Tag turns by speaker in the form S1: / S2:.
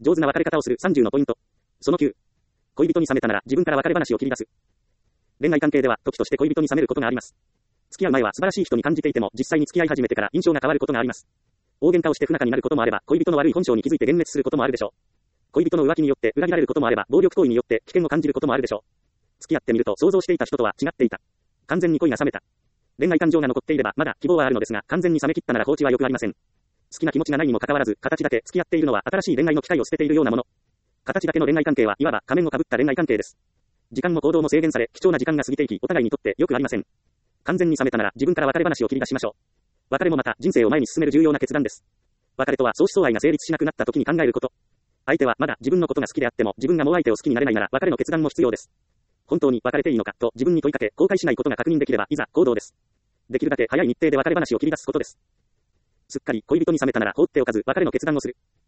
S1: 上手な別れ方をする30のポイント。その9。恋人に冷めたなら自分から別れ話を切り出す。恋愛関係では時として恋人に冷めることがあります。付き合う前は素晴らしい人に感じていても実際に付き合い始めてから印象が変わることがあります。大喧嘩をして不仲になることもあれば恋人の悪い本性に気づいて幻滅することもあるでしょう。恋人の浮気によって裏切られることもあれば暴力行為によって危険を感じることもあるでしょう。付き合ってみると想像していた人とは違っていた。完全に恋が冷めた。恋愛感情が残っていればまだ希望はあるのですが完全に冷め切ったなら放置は良くありません。好きな気持ちがないにもかかわらず形だけ付き合っているのは新しい恋愛の機会を捨てているようなもの。形だけの恋愛関係はいわば仮面をかぶった恋愛関係です。時間も行動も制限され貴重な時間が過ぎていきお互いにとって良くありません。完全に冷めたなら自分から別れ話を切り出しましょう。別れもまた人生を前に進める重要な決断です。別れとは相思相愛が成立しなくなった時に考えること。相手はまだ自分のことが好きであっても自分がもう相手を好きになれないなら別れの決断も必要です。本当に別れていいのかと自分に問いかけ後悔しないことが確認できればいざ行動です。できるだけ早い日程で別れ話を切り出すことです。すっかり恋人に冷めたなら放っておかず別れの決断をする。